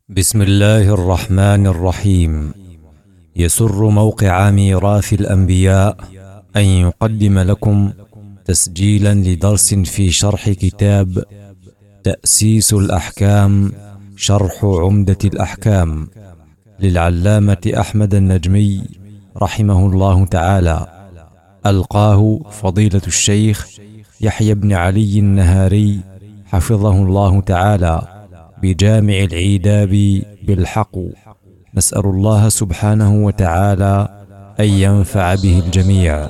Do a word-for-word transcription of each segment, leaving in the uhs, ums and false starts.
بسم الله الرحمن الرحيم. يسر موقع ميراث الأنبياء أن يقدم لكم تسجيلا لدرس في شرح كتاب تأسيس الأحكام شرح عمدة الأحكام للعلامة أحمد النجمي رحمه الله تعالى، ألقاه فضيلة الشيخ يحيى بن علي النهاري حفظه الله تعالى بجامع العيداب بالحق. نسأل الله سبحانه وتعالى أن ينفع به الجميع.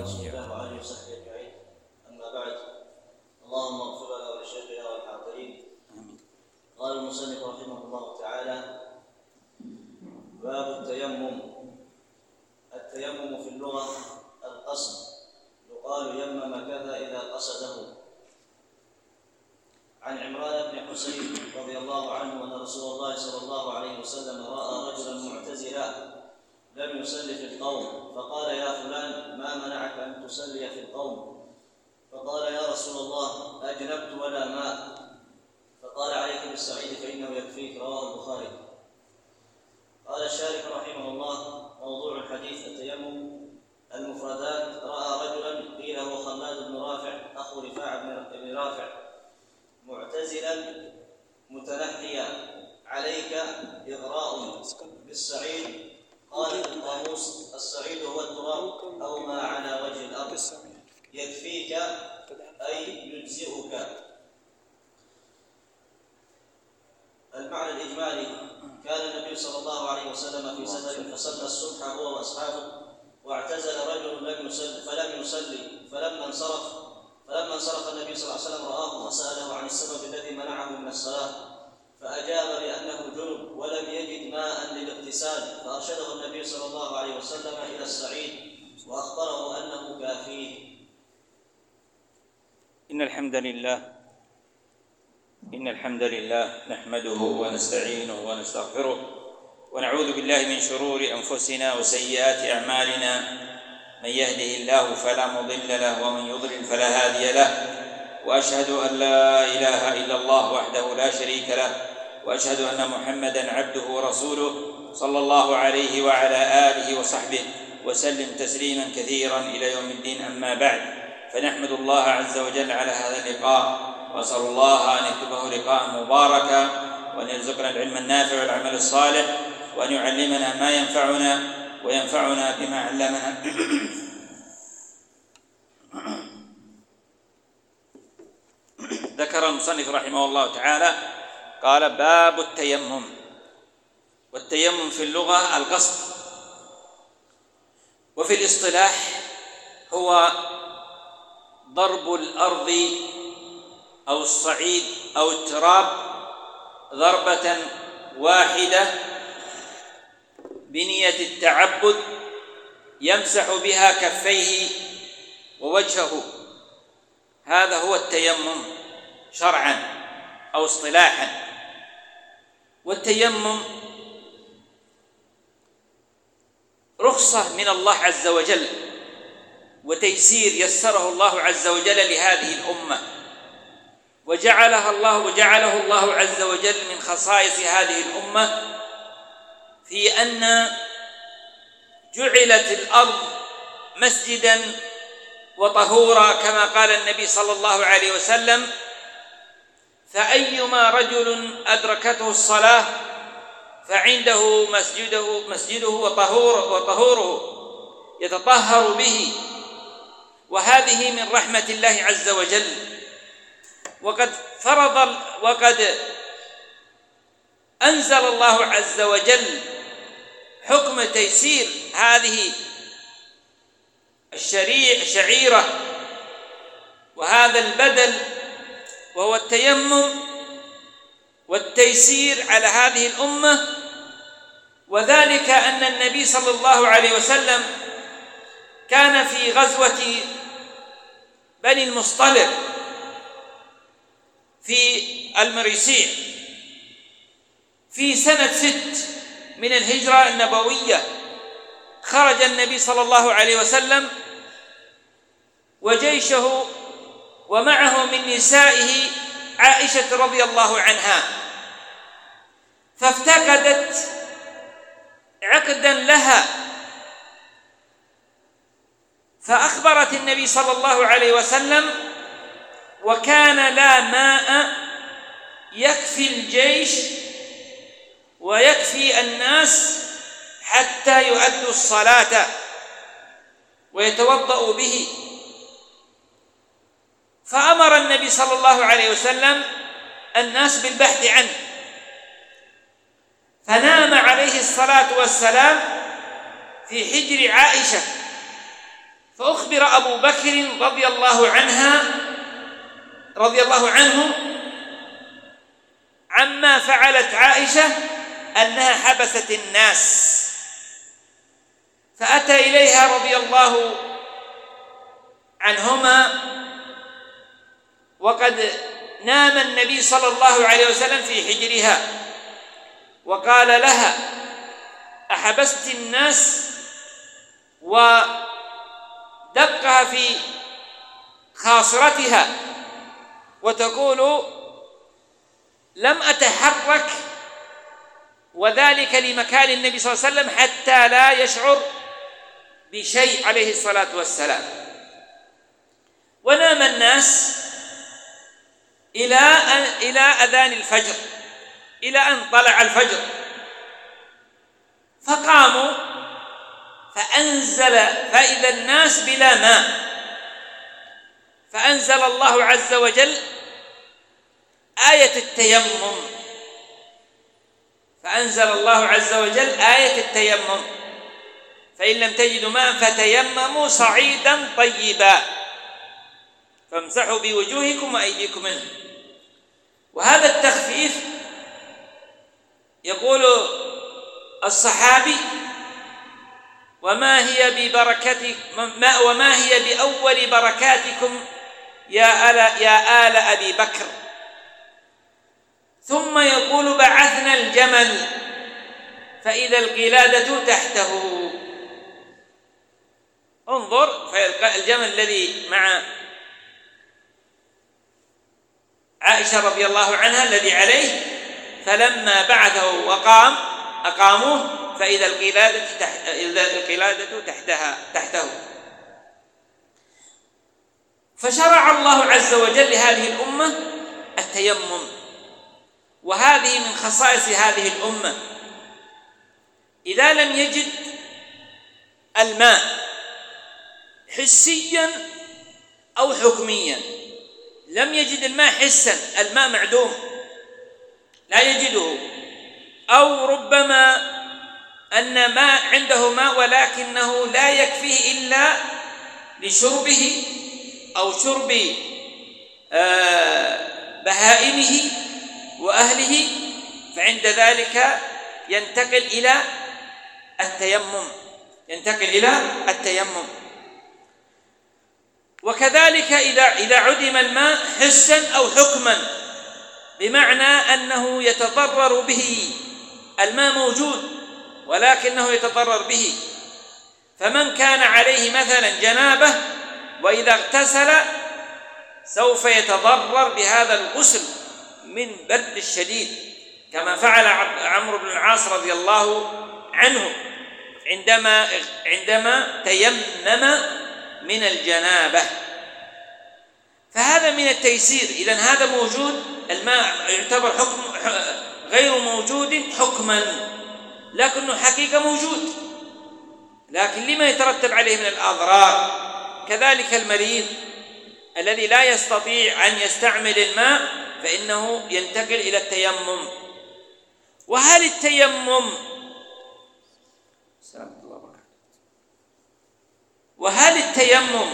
اللهم اغفر لنا ولشيخنا والحاضرين. قال المصنف رحمه الله تعالى: باب التيمم. التيمم في اللغة القصد، يقال يمم كذا إذا قصده. عن عمران بن حسين رضي الله عنه أن رسول الله صلى الله عليه وسلم رأى رجلا معتزلا لم يصلي في القوم، فقال: يا فلان، ما منعك أن تصلي في القوم؟ فقال: يا رسول الله، أجنبت ولا ماء. فقال: عليك بالسعيد فإنه يكفيك. رواه البخاري. قال الشارح رحمه الله: موضوع الحديث التيمم. المفردات: رأى رجلا قيل هو خلاد بن رافع أخو رفاعة بن رافع معتزلا متنحيا. عليك إغراء بالسعيد. قال في القاموس: السعيد هو التراب أو ما على وجه الأرض. يكفيك أي يجزئك. المعنى الإجمالي: كان النبي صلى الله عليه وسلم في سفر فصلى الصبح هو وأصحابه، واعتزل رجل لم يصلي فلم يصلي فلما انصرف فلما انصرف النبي صلى الله عليه وسلم رآه فسأله عن السبب الذي منعه من الصلاة، فأجاب بأنه جنب ولم يجد ماء للاغتسال، فأرشده النبي صلى الله عليه وسلم إلى السعيد وأخبره أنه كافيه. إن الحمد لله إن الحمد لله نحمده ونستعينه ونستغفره ونعوذ بالله من شرور أنفسنا وسيئات أعمالنا. من يهده الله فلا مضل له ومن يضلل فلا هادي له، وأشهد أن لا إله إلا الله وحده لا شريك له، وأشهد أن محمدًا عبده ورسوله صلى الله عليه وعلى آله وصحبه وسلم تسليمًا كثيرًا إلى يوم الدين. أما بعد، فنحمد الله عز وجل على هذا اللقاء، وأسأل الله أن يكتبه لقاء مباركا، وأن يرزقنا العلم النافع والعمل الصالح، وأن يعلمنا ما ينفعنا وينفعنا بما علمنا. ذكر المصنف رحمه الله تعالى قال: باب التيمم. والتيمم في اللغة القصد، وفي الاصطلاح هو ضرب الأرض أو الصعيد أو التراب ضربة واحدة بنية التعبد يمسح بها كفيه ووجهه. هذا هو التيمم شرعا أو اصطلاحا. والتيمم رخصة من الله عز وجل وتيسير يسره الله عز وجل لهذه الأمة، وجعلها الله وجعله الله عز وجل من خصائص هذه الأمة في أن جعلت الأرض مسجداً وطهورا، كما قال النبي صلى الله عليه وسلم: فأيما رجل أدركته الصلاة فعنده مسجده مسجده وطهور وطهوره يتطهر به. وهذه من رحمة الله عز وجل. وقد فرض وقد أنزل الله عز وجل حكم تيسير هذه الشريعة شعيرة وهذا البدل، وهو التيمم والتيسير على هذه الأمة. وذلك أن النبي صلى الله عليه وسلم كان في غزوة بني المصطلق في المريسيع في سنة ست من الهجرة النبوية. خرج النبي صلى الله عليه وسلم وجيشه ومعه من نسائه عائشة رضي الله عنها، فافتقدت عقدا لها، فأخبرت النبي صلى الله عليه وسلم، وكان لا ماء يكفي الجيش ويكفي الناس حتى يؤدوا الصلاة ويتوضأوا به. فأمر النبي صلى الله عليه وسلم الناس بالبحث عنه، فنام عليه الصلاة والسلام في حجر عائشة، فأخبر أبو بكر رضي الله عنها رضي الله عنه عما فعلت عائشة أنها حبست الناس، فأتى إليها رضي الله عنهما وقد نام النبي صلى الله عليه وسلم في حجرها، وقال لها: أحبست الناس؟ ودقها في خاصرتها وتقول: لم أتحرك، وذلك لمكان النبي صلى الله عليه وسلم حتى لا يشعر بشيء عليه الصلاة والسلام. ونام الناس إلى إلى أذان الفجر، إلى أن طلع الفجر، فقاموا فأنزل فإذا الناس بلا ماء، فأنزل الله عز وجل آية التيمم فأنزل الله عز وجل آية التيمم فإن لم تجدوا ماء فتيمموا صعيدا طيبا فامسحوا بوجوهكم وأيديكم منه. وهذا التخفيف يقول الصحابي: وما هي ببركتك وما هي بأول بركاتكم يا آل يا آل أبي بكر. ثم يقول: بعثنا الجمل فإذا القلادة تحته. انظر، الجمل الذي مع عائشة رضي الله عنها الذي عليه، فلما بعثه وقام أقاموه فإذا القلادة تحت القلادة تحتها تحته. فشرع الله عز وجل لهذه الأمة التيمم، وهذه من خصائص هذه الأمة. إذا لم يجد الماء حسيا أو حكميا، لم يجد الماء حسا، الماء معدوم لا يجده، أو ربما أن ما عنده ماء ولكنه لا يكفيه إلا لشربه أو شرب بهائمه وأهله، فعند ذلك ينتقل إلى التيمم ينتقل إلى التيمم. وكذلك إذا إذا عدم الماء حسا أو حكما، بمعنى أنه يتضرر به، الماء موجود ولكنه يتضرر به، فمن كان عليه مثلا جنابة وإذا اغتسل سوف يتضرر بهذا الغسل من برد الشديد، كما فعل عمرو بن العاص رضي الله عنه عندما عندما تيمم من الجنابة. فهذا من التيسير. إذن هذا موجود، الماء يعتبر حكم غير موجود حكما، لكنه حقيقة موجود، لكن لما يترتب عليه من الأضرار. كذلك المريض الذي لا يستطيع أن يستعمل الماء فإنه ينتقل إلى التيمم. وهل التيمم وهل التيمم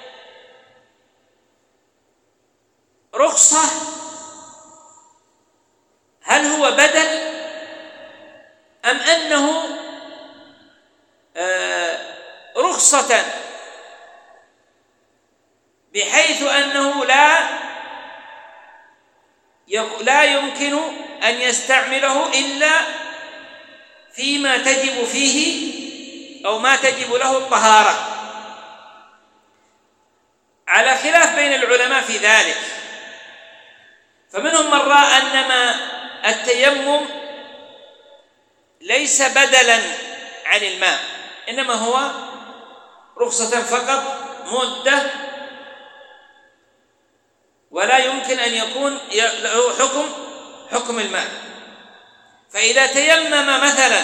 رخصة؟ هل هو بدل أم أنه رخصة بحيث أنه لا لا يمكن أن يستعمله إلا فيما تجب فيه أو ما تجب له الطهارة؟ على خلاف بين العلماء في ذلك، فمنهم من رأى أنما التيمم ليس بدلا عن الماء، إنما هو رخصة فقط مدة، ولا يمكن أن يكون له حكم حكم الماء. فإذا تيمم مثلا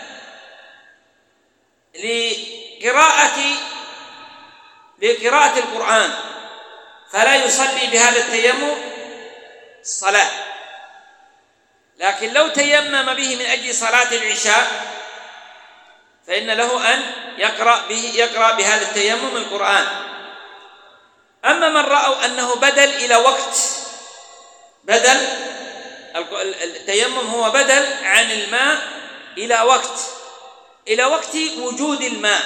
لقراءة لقراءة القرآن فلا يصلي بهذا التيمم الصلاة، لكن لو تيمم به من أجل صلاة العشاء فإن له أن يقرأ به يقرأ بهذا التيمم القرآن. أما من رأوا أنه بدل إلى وقت، بدل التيمم هو بدل عن الماء إلى وقت إلى وقت وجود الماء،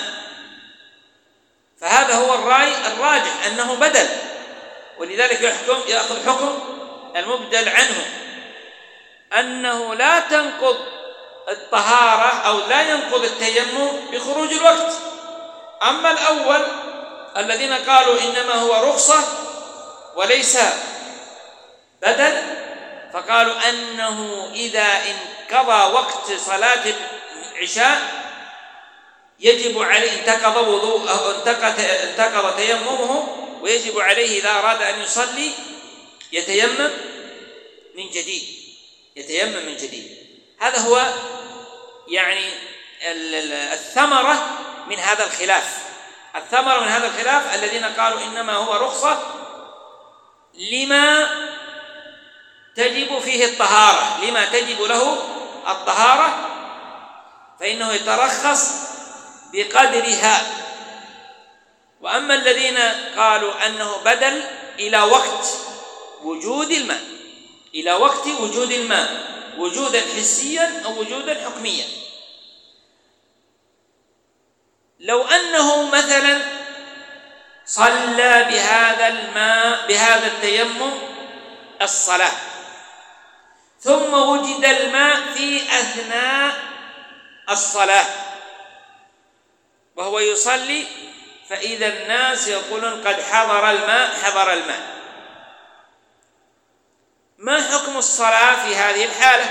فهذا هو الرأي الراجح أنه بدل، ولذلك يحكم يأخذ حكم المبدل عنه أنه لا تنقض الطهارة أو لا ينقض التيمم بخروج الوقت. أما الأول الذين قالوا إنما هو رخصة وليس بدل، فقالوا أنه إذا انقضى وقت صلاة العشاء يجب عليه انتقض وضوءه انتقض تيممه، ويجب عليه إذا أراد أن يصلي يتيمم من جديد يتيمم من جديد. هذا هو يعني الثمرة من هذا الخلاف الثمرة من هذا الخلاف الذين قالوا إنما هو رخصة لما تجب فيه الطهارة لما تجب له الطهارة، فإنه يترخص بقدرها. وأما الذين قالوا أنه بدل إلى وقت وجود الماء إلى وقت وجود الماء وجودا حسيا أو وجودا حكميا. لو أنه مثلا صلى بهذا الماء بهذا التيمم الصلاة ثم وجد الماء في أثناء الصلاة وهو يصلي، فإذا الناس يقولون قد حضر الماء حضر الماء، ما حكم الصلاة في هذه الحالة؟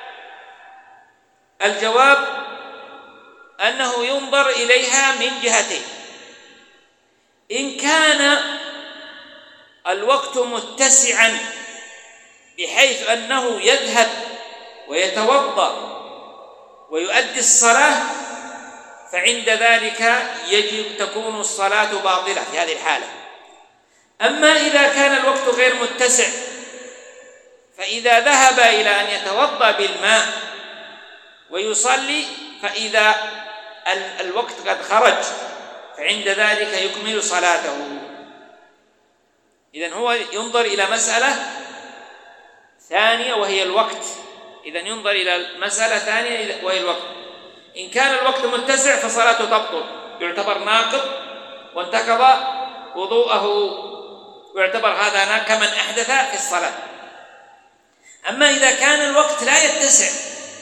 الجواب أنه ينظر إليها من جهتين. إن كان الوقت متسعا بحيث أنه يذهب ويتوضأ ويؤدي الصلاة، فعند ذلك يجب تكون الصلاة باطلة في هذه الحالة. أما إذا كان الوقت غير متسع، فإذا ذهب إلى أن يتوضأ بالماء ويصلي فإذا الوقت قد خرج فعند ذلك يكمل صلاته. إذن هو ينظر إلى مسألة ثانية وهي الوقت إذن ينظر إلى مسألة ثانية وهي الوقت. إن كان الوقت متسع فصلاته تبطل، يعتبر ناقض وانتقض وضوءه، ويعتبر هذا كمن أحدث في الصلاة. أما إذا كان الوقت لا يتسع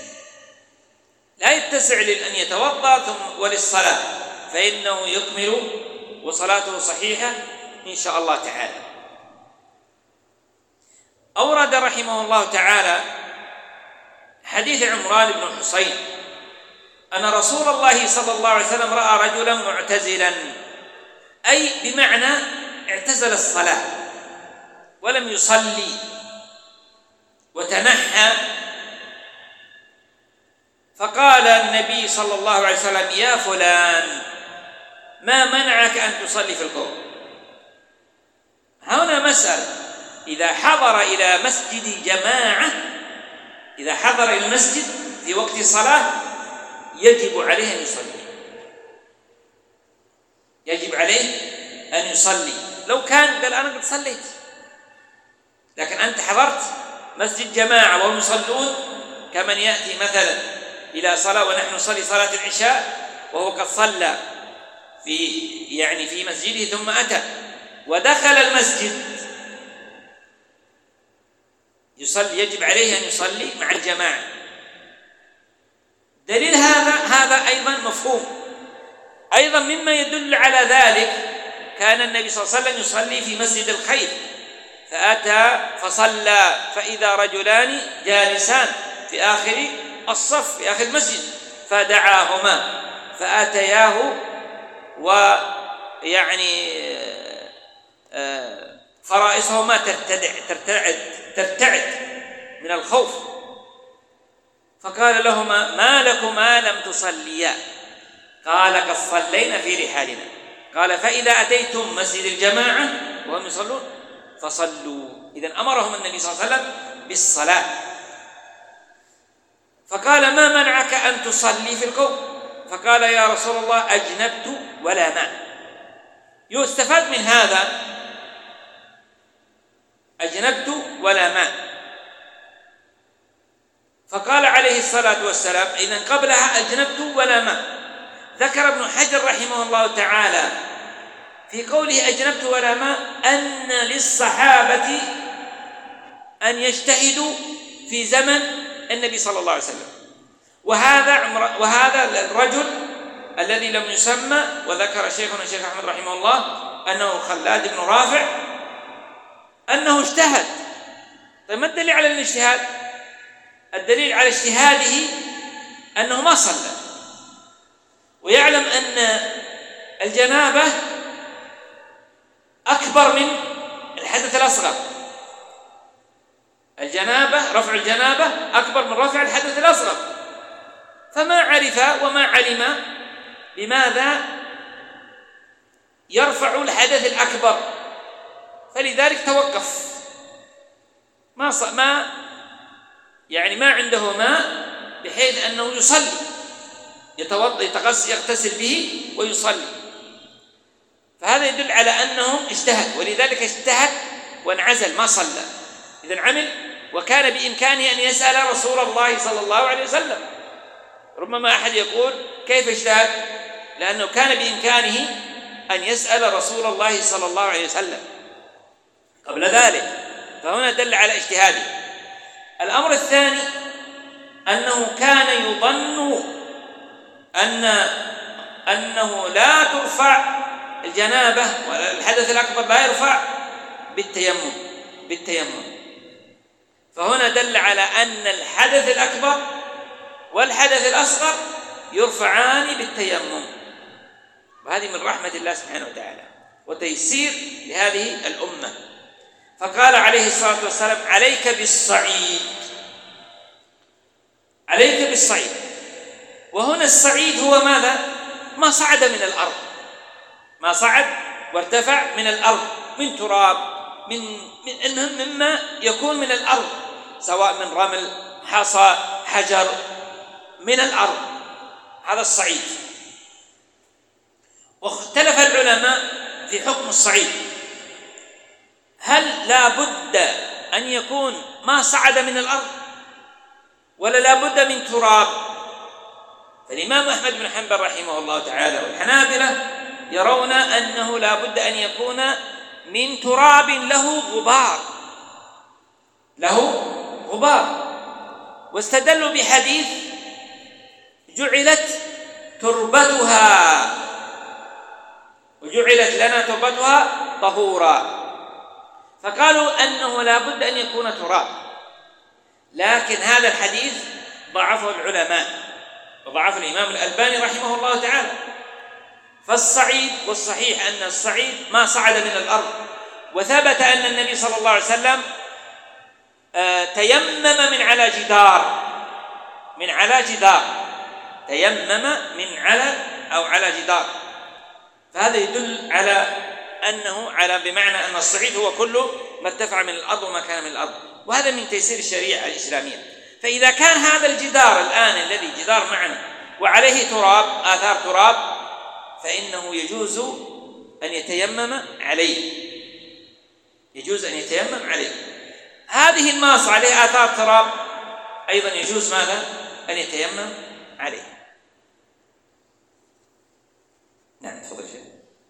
لا يتسع لأن يتوضأ ثم وللصلاة، فإنه يكمل وصلاته صحيحة إن شاء الله تعالى. أورد رحمه الله تعالى حديث عمران بن حصين أن رسول الله صلى الله عليه وسلم رأى رجلا معتزلا، أي بمعنى اعتزل الصلاة ولم يصلي وتنحى، فقال النبي صلى الله عليه وسلم: يا فلان ما منعك أن تصلي في القوم؟ هنا مسألة، إذا حضر إلى مسجد جماعة إذا حضر إلى المسجد في وقت الصلاة يجب عليه أن يصلي يجب عليه أن يصلي. لو كان قال أنا قد صليت، لكن أنت حضرت مسجد جماعة وهم يصلون، كمن يأتي مثلا إلى صلاة ونحن نصلي صلاة العشاء وهو قد صلى في يعني في مسجده ثم أتى ودخل المسجد يصلي، يجب عليه أن يصلي مع الجماعة. دليل هذا هذا أيضا مفهوم. أيضا مما يدل على ذلك كان النبي صلى الله عليه وسلم يصلي في مسجد الخير، فأتى فصلى فإذا رجلان جالسان في آخر الصف في آخر المسجد، فدعاهما فأتياه ويعني فرائصهما ترتدع ترتعد ترتعد من الخوف، فقال لهما: ما لكما لم تصليا؟ قال: قد صلينا في رحالنا. قال: فإذا أتيتم مسجد الجماعة وهم يصلون فصلوا. إذن أمرهم النبي صلى الله عليه وسلم بالصلاة. فقال: ما منعك أن تصلي في القوم؟ فقال: يا رسول الله أجنبت ولا ماء. يستفاد من هذا أجنبت ولا ماء. فقال عليه الصلاة والسلام: إذن قبلها أجنبت ولا ماء. ذكر ابن حجر رحمه الله تعالى في قوله أجنبت ولا ماء أن للصحابة أن يجتهدوا في زمن النبي صلى الله عليه وسلم. وهذا وهذا الرجل الذي لم يسمى، وذكر شيخنا الشيخ أحمد رحمه الله أنه خلاد بن رافع أنه اجتهد. طيب ما الدليل على الاجتهاد؟ الدليل على اجتهاده أنه ما صلى، ويعلم أن الجنابة أكبر من الحدث الأصغر. الجنابة رفع الجنابة أكبر من رفع الحدث الأصغر، فما عرف وما علم بماذا يرفع الحدث الأكبر، فلذلك توقف. ما ص... ما يعني ما عنده ماء بحيث أنه يصلي، يتوضأ يغتسل به ويصلي. فهذا يدل على أنه اجتهد، ولذلك اجتهد وانعزل ما صلى. إذن عمل، وكان بإمكانه أن يسأل رسول الله صلى الله عليه وسلم. ربما أحد يقول: كيف اجتهد؟ لأنه كان بإمكانه أن يسأل رسول الله صلى الله عليه وسلم قبل ذلك، فهنا دل على اجتهاده. الأمر الثاني أنه كان يظن أن أنه لا ترفع الجنابة ولا الحدث الأكبر لا يرفع بالتيمم بالتيمم فهنا دل على أن الحدث الأكبر والحدث الأصغر يرفعان بالتيمم، وهذه من رحمة الله سبحانه وتعالى وتيسير لهذه الأمة. فقال عليه الصلاة والسلام: عليك بالصعيد، عليك بالصعيد. وهنا الصعيد هو ماذا؟ ما صعد من الأرض، ما صعد وارتفع من الأرض، من تراب، من المهم مما يكون من الأرض، سواء من رمل، حصى، حجر، من الأرض، هذا الصعيد. واختلف العلماء في حكم الصعيد، هل لا بد أن يكون ما صعد من الأرض ولا لا بد من تراب؟ فالإمام أحمد بن حنبل رحمه الله تعالى والحنابلة يرون أنه لا بد أن يكون من تراب له غبار، له غبار. واستدلوا بحديث: جعلت تربتها وجعلت لنا تربتها طهورا، فقالوا أنه لا بد أن يكون تراب. لكن هذا الحديث ضعفه العلماء، وضعف الإمام الألباني رحمه الله تعالى. فالصعيد والصحيح أن الصعيد ما صعد من الأرض، وثبت أن النبي صلى الله عليه وسلم تيمم من على جدار من على جدار تيمم من على أو على جدار. فهذا يدل على أنه على بمعنى أن الصعيد هو كله ما ارتفع من الأرض وما كان من الأرض، وهذا من تيسير الشريعة الإسلامية. فإذا كان هذا الجدار الآن الذي جدار معنا وعليه تراب، آثار تراب، فإنه يجوز أن يتيمم عليه، يجوز أن يتيمم عليه. هذه الماصة عليه آثار تراب، أيضا يجوز ماذا؟ أن يتيمم عليه. نعم تفضل شيخ.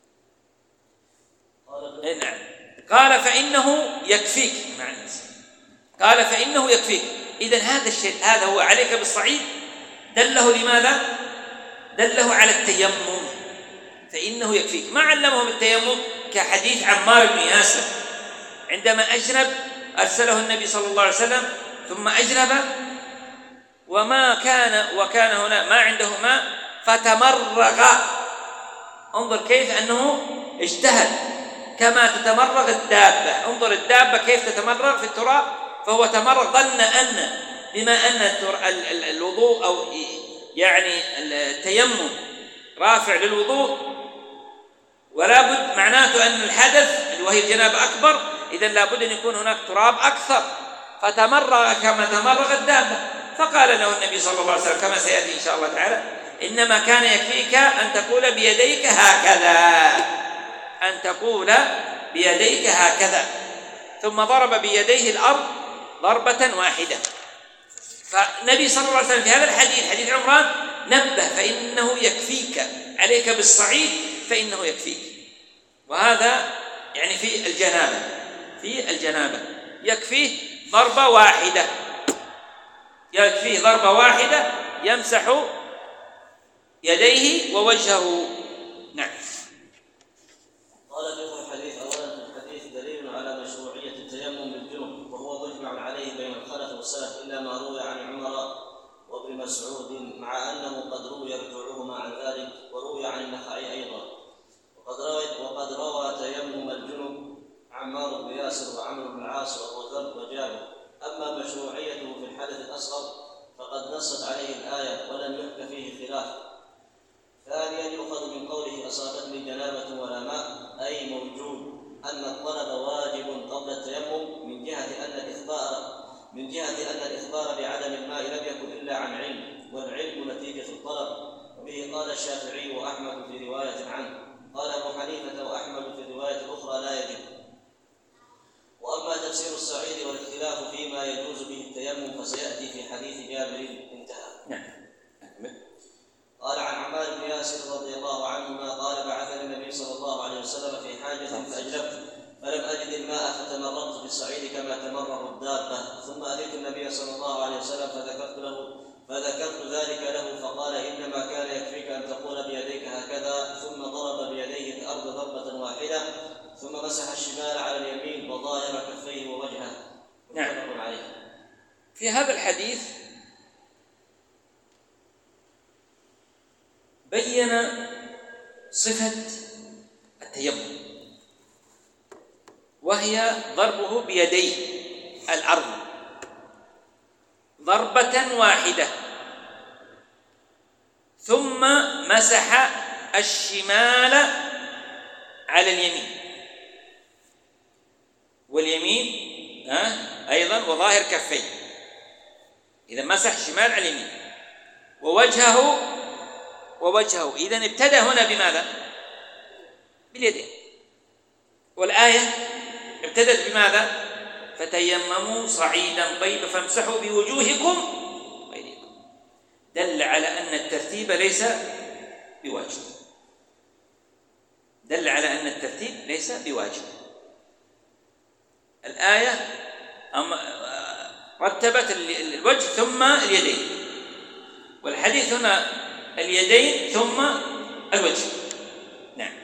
نعم. قال: فإنه يكفيك. معنى قال: فإنه يكفيك. إذن هذا الشيء، هذا هو عليك بالصعيد، دله لماذا؟ دله على التيمم، فإنه يكفيك. ما علمه بالتيمم كحديث عمار بن ياسر عندما أجنب أرسله النبي صلى الله عليه وسلم ثم أجنب وما كان وكان هنا ما عنده ماء فتمرغ. انظر كيف أنه اجتهد، كما تتمرغ الدابة. انظر الدابة كيف تتمرغ في التراب، فهو تمرغ ظن أن بما أن الوضوء أو يعني التيمم رافع للوضوء، ولا بد معناته أن الحدث وهي الجنابة أكبر، إذن لا بد أن يكون هناك تراب أكثر، فتمرغ كما تمرغ الدابة. فقال له النبي صلى الله عليه وسلم كما سيأتي إن شاء الله تعالى: إنما كان يكفيك أن تقول بيديك هكذا، أن تقول بيديك هكذا. ثم ضرب بيديه الأرض ضربة واحدة. فالنبي صلى الله عليه وسلم في هذا الحديث، حديث عمران، نبه فإنه يكفيك، عليك بالصعيد فإنه يكفيك. وهذا يعني في الجنابة، في الجنابة يكفيه ضربة واحدة، يكفيه ضربة واحدة يمسح يديه ووجهه. نعم. قال في الحديث: أولا في الحديث دليل على مشروعية التيمم بالجنب، وهو مجمع عليه بين الخلف والسلف، إلا ما روي عن عمر وابن مسعود، مع أنه قد روي رجوعهما عن ذلك، وروي عن النخعي أيضا. وقد روى وقد روى تيمم الجنب عمار بن ياسر وعمرو بن العاص وأبو ذر وجابر. أما مشروعيته في الحدث الأصغر فقد نصت عليه الآية ولم يحك فيه خلاف. ثانيا يؤخذ من قوله: أصابتني جنابة ولا ماء، أي موجود، أن الطلب واجب قبل التيمم، من جهة أن الإخبار من جهة أن الإخبار بعدم الماء لم يكن إلا عن علم، والعلم نتيجة الطلب. وبه قال الشافعي وأحمد في رواية عنه. قال أبو حنيفة وأحمد في الرواية الأخرى: لا يجب. وأما تفسير الصعيد والاختلاف فيما يجوز به التيمم فسيأتي في حديث جابر. انتهى. قال عن عمار بن ياسر رضي الله عنهما قال: بعثني النبي صلى الله عليه وسلم في حاجة فأجلبت، فلم أجد الماء فتمرغت بالصعيد كما تمرغ الدابة، ثم أتيت النبي صلى الله عليه وسلم فذكرت له فذكرت ذلك له، فقال: إنما كان يكفيك أن تقول بيديك هكذا، ثم ضرب بيديه الأرض ضربة واحدة، ثم مسح الشمال على اليمين وظاهر كفيه ووجهه. نعم. في هذا الحديث بين صفة التيمم، وهي ضربه بيديه الأرض ضربة واحدة، ثم مسح الشمال على اليمين، واليمين ها أيضا وظاهر كفيه. إذا مسح الشمال على اليمين ووجهه ووجهه إذن ابتدأ هنا بماذا؟ باليدين. والآية ابتدت بماذا؟ فتيمموا صعيدا طيبا فامسحوا بوجوهكم وأيديكم. دل على أن الترتيب ليس بواجب، دل على أن الترتيب ليس بواجب. الآية رتبت الوجه ثم اليدين، والحديث هنا اليدين ثم الوجه. نعم.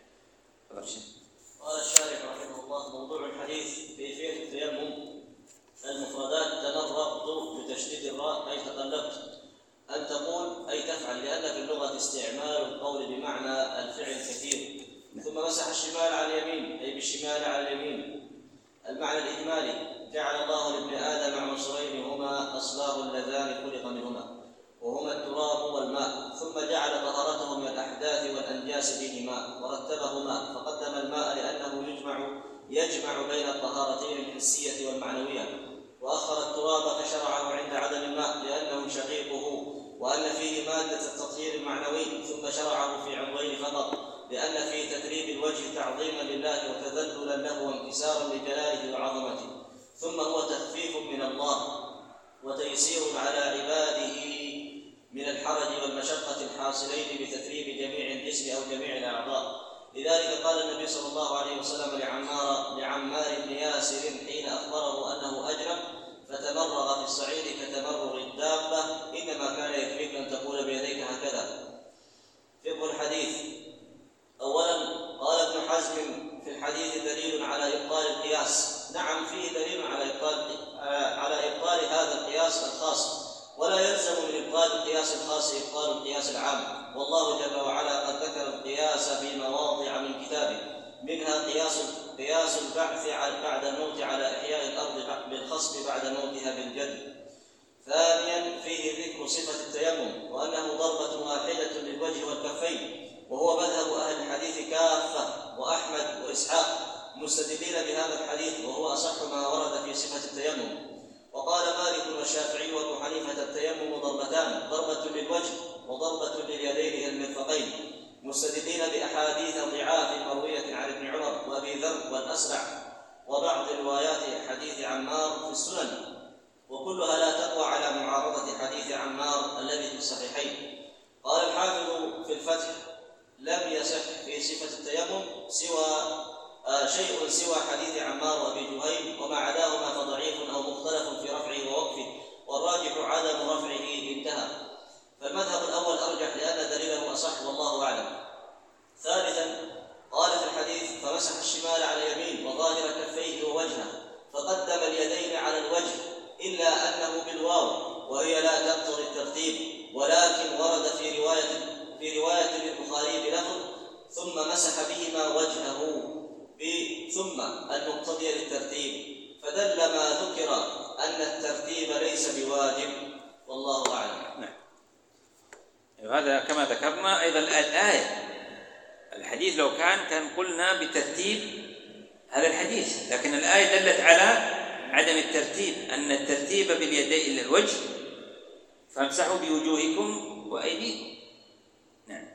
قال الشارح رحمه الله: موضوع الحديث كيفية التيمم. المفردات: تمرغت بتشديد الراء أي تقلبت، أن تقول أي تفعل، لأن في اللغة استعمال القول بمعنى الفعل كثير. ثم مسح الشمال على اليمين أي بالشمال على اليمين. المعنى الإجمالي: جعل الله لابن آدم عنصرين هما أصلاه اللذان خلق منهما، وهما التراب والماء، ثم جعل طهارته من الأحداث والأنجاس بهما ورتبهما، فقدم الماء لأنه يجمع يجمع بين الطهارتين الحسية والمعنوية، وأخر التراب فشرعه عند عدم الماء لأنه شقيقه، وأن فيه مادة التطهير المعنوي، ثم شرعه في عضوين فقط لأن فيه تدريب الوجه تعظيما لله وتذللا له وانكسارا لجلاله وعظمته، ثم هو تخفيف من الله وتيسير على عباده من الحرج والمشقة الحاصلين بتثريب جميع الجسم أو جميع الأعضاء. لذلك قال النبي صلى الله عليه وسلم لعمار, لعمار بن ياسر حين أخبره أنه أجرب فتمرغ في الصعيد كتمرغ الدابة: إنما كان يكفيك أن تقول بيديك هكذا. فقه الحديث: أولا قال ابن حزم: في الحديث دليل على إبطال القياس. نعم، فيه دليل على إبطال على إبطال هذا القياس الخاص، ولا يلزم يقال القياس العام، والله جل وعلا قد ذكر القياس في مواضع من كتابه، منها قياس قياس البعث بعد الموت على إحياء الأرض بالخصب بعد موتها بالجد. ثانيا فيه ذكر صفة التيمم وأنه ضربة واحدة للوجه والكفين، وهو مذهب أهل الحديث كافة وأحمد وإسحاق مستدلين بهذا الحديث، وهو أصح ما ورد في صفة التيمم. وقال مالك والشافعي وابو حنيفة التيمم ضربتان، ضربة للوجه وضربة لليدين إلى المرفقين، مستدلين بأحاديث ضعاف مروية عن ابن عمر وأبي ذر والأسرع وبعض روايات حديث عمار في السنن، وكلها لا تقوى على معارضة حديث عمار الذي في الصحيحين. قال الحافظ في الفتح: لم يصح في صفة التيمم سوى آه شيء سوى حديث عمار وأبي جهيم، وما عداهما فضعيف أو مختلف في رفعه ووقفه، والراجح عدم رفعه. انتهى. فالمذهب الأول أرجح لأن دليله أصح، والله أعلم. ثالثا قال في الحديث: فمسح الشمال على اليمين وظاهر كفيه ووجهه، فقدم اليدين على الوجه، إلا أنه بالواو وهي لا تقتضي الترتيب، ولكن ورد في رواية في رواية للبخاري بلفظ: ثم مسح بهما وجهه ثم المقتضي للترتيب، فدل ما ذكر أن الترتيب ليس بواجب، والله أعلم. نعم. وهذا كما ذكرنا أيضا الآية. الحديث لو كان كان قلنا بترتيب هذا الحديث، لكن الآية دلت على عدم الترتيب، أن الترتيب باليدين إلى الوجه، فامسحوا بوجوهكم وأيديكم. نعم.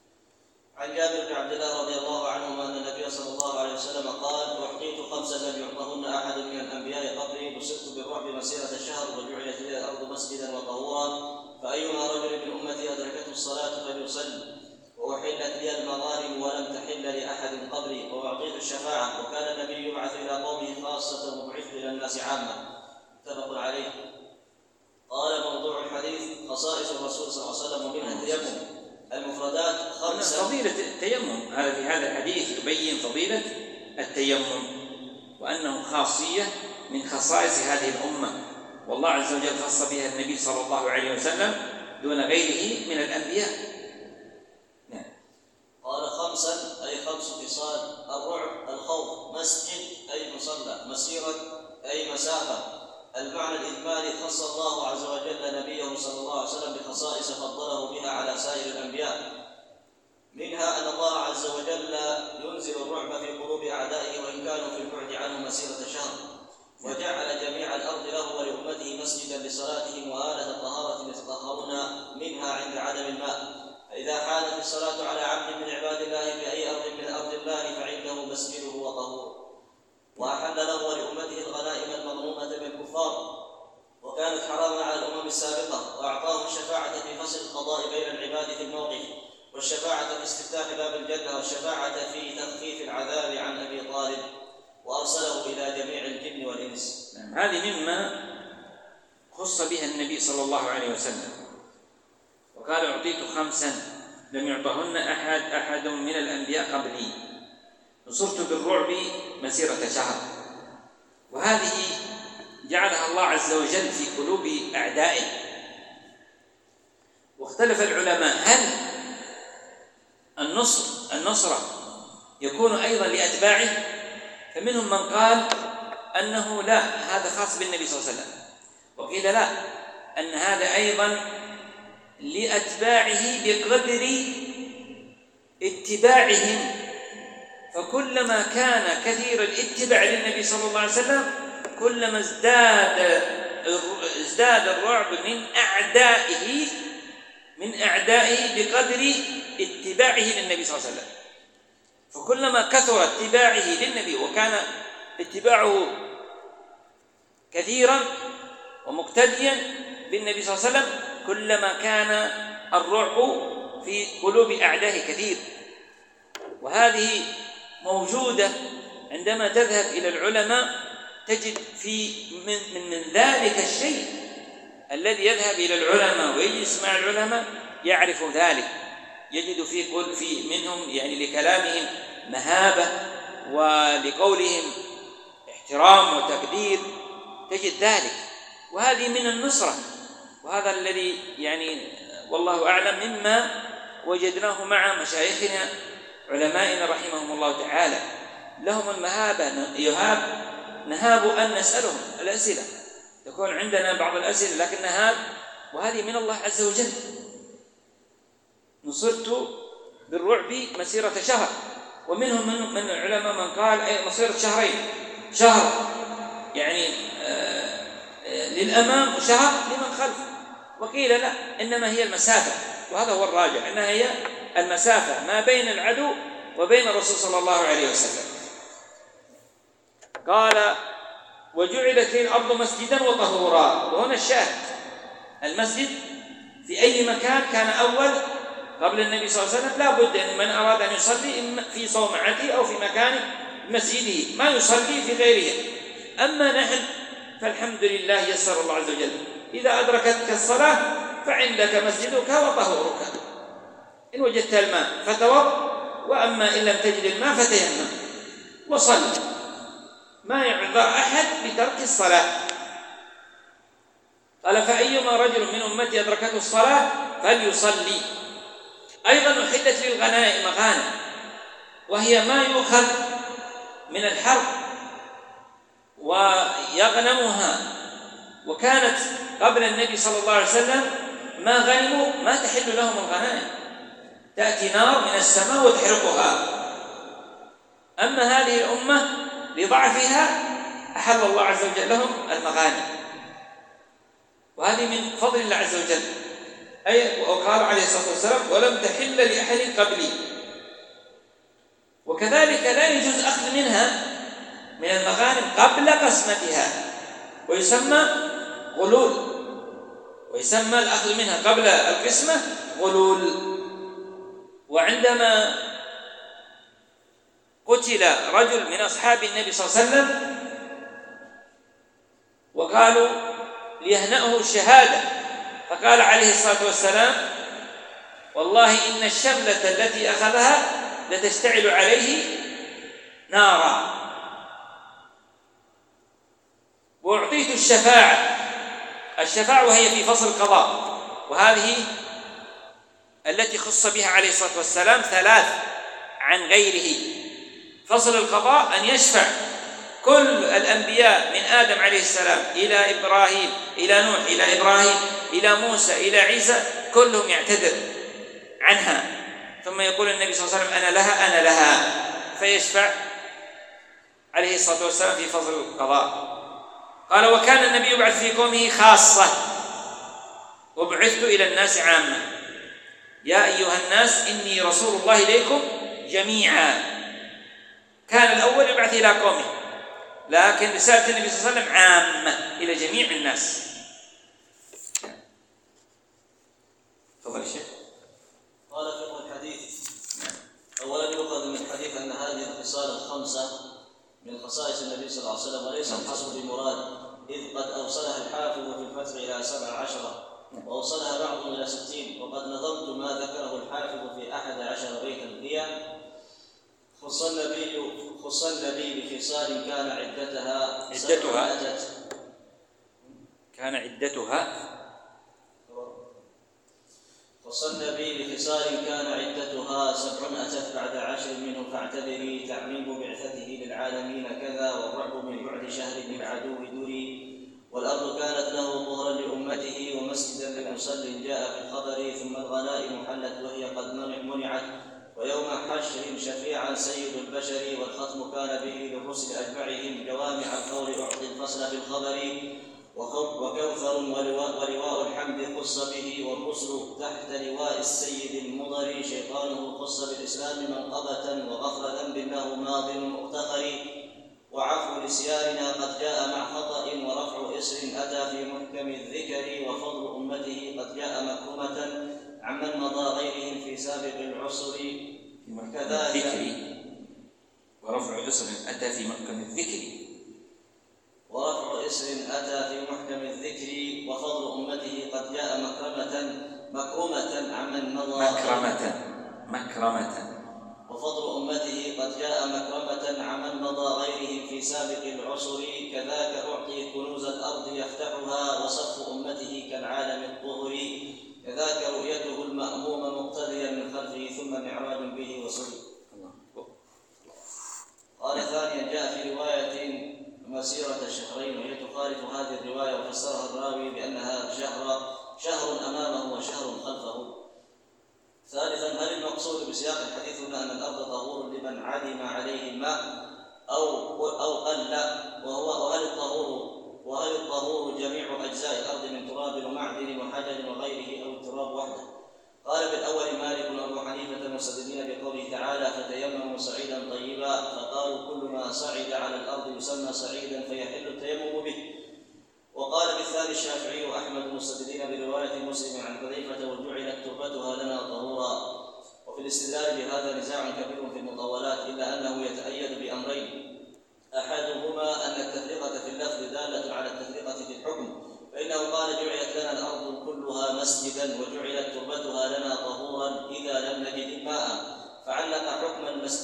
عن جابر بن عبد الله رضي الله عنهما أن النبي صلى الله عليه وسلم قال: أعطيت خمسا لم يعطهن أحد من الأنبياء قبلي، بصرت بالرعب مسيرة الشهر، وجعلت لي الأرض مسجدا وطهورا، فأيما رجل من أمتي أدركته الصلاة فليصلي، وأحلت لي المظالم ولم تحل لأحد قبلي، وأعطيت الشفاعة، وكان النبي يبعث إلى قومه خاصة وبعثت إلى الناس عامة. متفق عليه. قال: موضوع الحديث خصائص الرسول صلى الله عليه وسلم، ومنها التيمم. المفردات خمسة. فضيلة التيمم، هذا في هذا الحديث يبين فضيلة التيمم، وأنه خاصية من خصائص هذه الأمة، والله عز وجل خص بها النبي صلى الله عليه وسلم دون غيره من الأنبياء. نعم. قال: خمسا أي خمس خصال: الرعب، الخوف، مسجد أي مصلى، مسيرة أي مسافة. المعنى الإجمالي: خص الله عز وجل نبيه صلى الله عليه وسلم بخصائص فضله بها على سائر الأنبياء، منها أن الله عز وجل ينزل الرعب في قلوب أعدائه وإن كانوا في البعد عنه مسيرة شهر، وجعل جميع الأرض له ولأمته مسجدا لصلاتهم وآلة الطهارة يتطهرون منها عند عدم الماء، فإذا حالت الصلاة على عبد من عباد الله في أي أرض من أرض الله فعنده مسجده وطهوره. وأحل له ولأمته الغنائم المغنومة بالكفار، وكانت حراما على الأمم السابقة، وأعطاه الشفاعة في فصل القضاء بين العباد في الموقف، والشفاعة في استفتاح باب الجنة، والشفاعة في تخفيف العذاب عن أبي طالب، وأرسله إلى جميع الجن والإنس. هذه مما خص بها النبي صلى الله عليه وسلم، وقال: أعطيت خمسا لم يعطهن أحد أحد من الأنبياء قبلي، نصرت بالرعب مسيرة شهر. وهذه جعلها الله عز وجل في قلوب أعدائه. واختلف العلماء هل النصر النصرة يكون أيضا لأتباعه؟ فمنهم من قال أنه لا، هذا خاص بالنبي صلى الله عليه وسلم، وقيل لا، أن هذا أيضا لأتباعه بقدر اتباعهم، فكلما كان كثير الاتباع للنبي صلى الله عليه وسلم كلما ازداد ازداد الرعب من أعدائه من أعدائه بقدر اتباعه للنبي صلى الله عليه وسلم. فكلما كثر اتباعه للنبي وكان اتباعه كثيرا ومقتديا بالنبي صلى الله عليه وسلم كلما كان الرعب في قلوب أعدائه كثير. وهذه موجودة عندما تذهب إلى العلماء تجد في من, من, من ذلك الشيء الذي يذهب إلى العلماء ويجلس مع العلماء يعرف ذلك، يجد في قول في منهم يعني لكلامهم مهابة ولقولهم احترام وتقدير، تجد ذلك. وهذه من النصرة، وهذا الذي يعني والله أعلم مما وجدناه مع مشايخنا علمائنا رحمهم الله تعالى، لهم المهابة يهاب نهاب أن نسألهم الأسئلة، تكون عندنا بعض الأسئلة لكن نهاب، وهذه من الله عز وجل. نصرت بالرعب مسيرة شهر، ومنهم من, من العلماء من قال أي مسيرة شهرين، شهر يعني آه آه للأمام وشهر لمن خلف، وقيل لا إنما هي المسافة، وهذا هو الراجح إنها هي المسافة ما بين العدو وبين الرسول صلى الله عليه وسلم. قال وجعلت لي الأرض مسجدا وطهورا، وهنا الشاهد المسجد في أي مكان كان أول قبل النبي صلى الله عليه وسلم لا بد أن من أراد أن يصلي في صومعته أو في مكان مسجده ما يصلي في غيره. أما نحن فالحمد لله يسر الله عز وجل، إذا أدركتك الصلاة فعندك مسجدك وطهورك، إن وجدت الماء فتوضأ، وأما إن لم تجد الماء فتيمم وصل، ما يعذر أحد بترك الصلاة. قال فأيما رجل من أمتي أدركته الصلاة فليصلي. أيضا أحلت للغنائم مغانم، وهي ما يؤخذ من الحرب ويغنمها، وكانت قبل النبي صلى الله عليه وسلم ما غنموا ما تحل لهم الغنائم، تأتي نار من السماء وتحرقها. أما هذه الأمة لضعفها أحل الله عز وجل لهم المغانم، وهذه من فضل الله عز وجل. أي وقال عليه الصلاة والسلام ولم تحل لأحد قبلي. وكذلك لا يجوز أخذ منها من المغانم قبل قسمتها، ويسمى غلول، ويسمى الأخذ منها قبل القسمة غلول. وعندما قتل رجل من أصحاب النبي صلى الله عليه وسلم وقالوا ليهنأه الشهادة، فقال عليه الصلاة والسلام والله إن الشملة التي أخذها لتشتعل عليه نارا، وأعطيت الشفاعة. الشفاعة وهي في فصل القضاء، وهذه التي خص بها عليه الصلاة والسلام ثلاث عن غيره. فصل القضاء أن يشفع كل الأنبياء من آدم عليه السلام إلى إبراهيم إلى نوح إلى إبراهيم إلى موسى إلى عيسى، كلهم يعتذر عنها، ثم يقول النبي صلى الله عليه وسلم أنا لها أنا لها، فيشفع عليه الصلاة والسلام في فصل القضاء. قال وكان النبي يبعث في قومه خاصة وبعثت إلى الناس عامة، يا أيها الناس إني رسول الله إليكم جميعا. كان الأول يبعث إلى قومه، لكن رسالة النبي صلى الله عليه وسلم عامة إلى جميع الناس. تفضل الشيخ. قال فقه الحديث. أولا يؤخذ من الحديث أن هذه الخصال الخمسة من خصائص النبي صلى الله عليه وسلم، وليس الحصر بمراد، إذ قد أوصلها الحافظ في الفتح إلى سبع عشرة وأوصلها بعضهم إلى ستين، وقد نظمت ما ذكره الحافظ في أحد عشر بيتا هي خص النبي خص النبي بخصال كان عدتها عدتها كان عدتها خص النبي بخصال كان عدتها سبع أتت بعد عشر منه فاعتبري، تعميم بعثته للعالمين كذا، والرعب من بعد شهر للعدو دري، والأرض كانت له طهرا لأمته ومسجدا لمصل جاء في الخبر، ثم الغنائم حلت وهي قد منعت، ويوم حشر شفيعا سيد البشر، والختم كان به للرسل أجمعهم جوامع القول أعطي الفصل في الخبر، وكوثر ولواء الحمد خص به، والرسل تحت لواء السيد المضر، شيطانه خص بالإسلام منقبة، وغفر ذنب له ماض مؤتخر، وعفو نسياننا قد جاء مع خطأ، ورفع إسر أتى في محكم الذكر، وفضل أمته قد جاء مكرمة عمن مضى غيرهم في سابق العصر كذلك، ورفع إسر أتى في محكم الذكر ورفع إسر أتى في محكم الذكر، وفضل أمته قد جاء مكرمة مكرمة عمن مضى مكرمة مكرمة وفضل أمته قد جاء مكرمة عمن مضى غيرهم في سابق العصر، كذاك أعطي كنوز الأرض يفتحها، وصف أمته كالعالم الطهر، كذاك رؤيته المأموم مقتديا من خلفه ثم معراج به وصلي. قال ثانيا جاء في رواية مسيرة شهرين وهي تخالف هذه الرواية وفسرها الراوي بأنها شهر شهر أمامه وشهر خلفه. ثالثا هل المقصود بسياق الحديث هنا أن الأرض طهور لمن عدم عليه الماء أو أو قل وهو وهل الطهور وهل الطهور جميع أجزاء الأرض من تراب ومعدن وحجر وغيره أو التراب وحده؟ قال بالأول مالك وأبو حنيفة مستدلين بقوله تعالى فتيمموا صعيدا طيبا فقالوا كل ما صعد على الأرض يسمى صعيدا فيحل التيمم به. وقال بالثاني الشافعي وأحمد مستدلين برواية مسلم عن حذيفة وجعلت تربتها لنا طهورا. وفي الاستدلال بهذا نزاع كبير في المطولات إلا أنه يتأيد بأمرين، أحدهما أن التفرقة في اللفظ دالة على التفرقة في الحكم، فإنه قال جعلت لنا الأرض كلها مسجدا وجعلت تربتها لنا طهورا إذا لم نجد ماء، فعلق حكم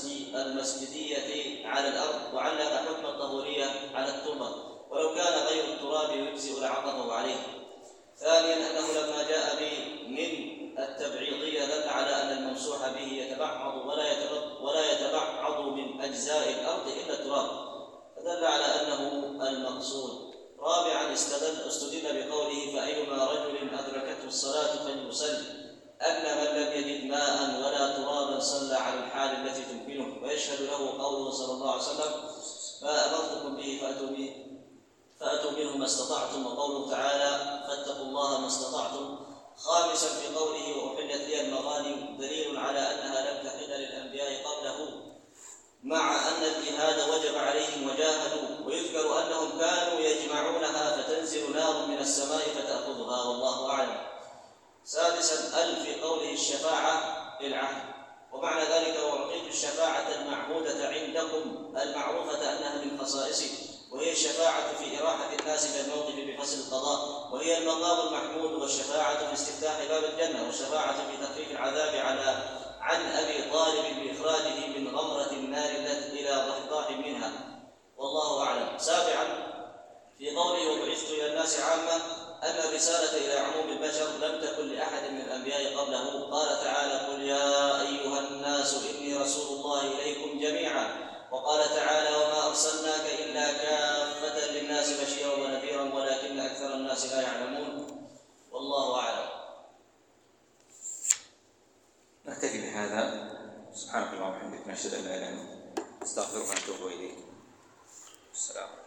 المسجدية على الأرض وعلق حكم الطهورية على التربة، ولو كان غير التراب يجزئ لعطفه عليه. ثانيا أنه لما جاء به من التبعيضية دل على أن الممسوح به يتبعض ولا يتبعض ولا يتبعض من أجزاء الأرض إلا التراب، فدل على أنه المقصود. رابعا استدل, استدل بقوله فأيما رجل أدركته الصلاة فليصلي أن من لم يجد ماء ولا ترابا صلى على الحال التي تمكنه، ويشهد له قوله صلى الله عليه وسلم ما أمرتكم به فأتوا به فأتوا منه ما استطعتم، وقوله تعالى فاتقوا الله ما استطعتم. خامسا في قوله وأحلت لي المغانم دليل على أنها لم تحل للأنبياء قبله مع أن الجهاد وجب عليهم وجاهدوا، ويذكر أنهم كانوا يجمعونها فتنزل نار من السماء فتأخذها والله أعلم. سادسا ال في قوله الشفاعة للعهد، ومعنى ذلك وأعطيت الشفاعة المعهودة عندكم المعروفة أنها من خصائصه، وهي الشفاعة في إراحة الناس في الموقف بفصل القضاء، وهي المقام المحمود، والشفاعة في استفتاح باب الجنة، والشفاعة في تخفيف العذاب على عن أبي طالب بإخراجه من غمرة النار التي إلى ضحضاح منها والله أعلم. سابعا في قوله وبعثت إلى الناس عامة أن الرسالة إلى عموم البشر لم تكن لأحد من الأنبياء قبله. قال تعالى قل يا أيها الناس إني رسول الله إليكم جميعا، وقال تعالى وما أرسلناك إلا كافة للناس بشيرا ونذيرا ولكن أكثر الناس لا يعلمون والله أعلم. نكتفي بهذا. سبحانك اللهم وبحمدك نشهد أن لا إله إلا أنت نستغفرك ونتوب إليك. السلام.